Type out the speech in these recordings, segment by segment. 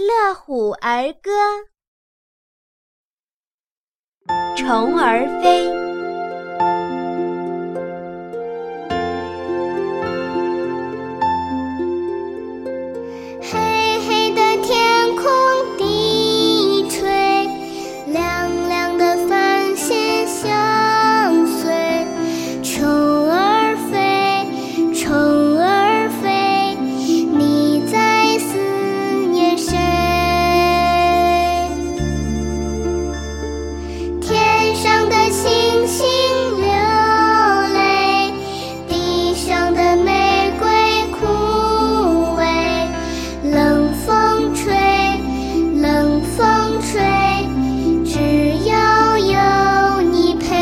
乐虎儿歌》。虫儿飞， 黑黑的天空低垂，亮亮的繁星相随。虫儿飞，虫儿飞，你在思念谁？天上的星星流泪，地上的玫瑰枯萎。冷风吹，冷风吹，只要有你陪。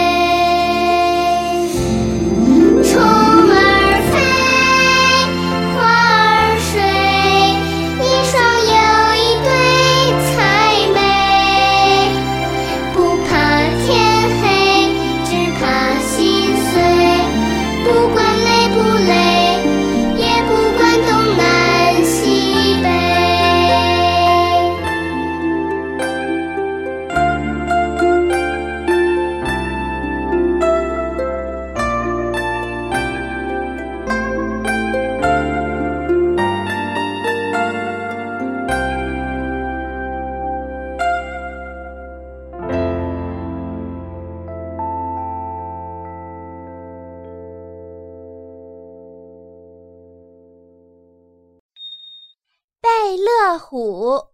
虫儿飞，花儿睡，一双又一对才美。不怕天黑，只怕心碎。不管累不累，也不管东南西北。 贝乐虎。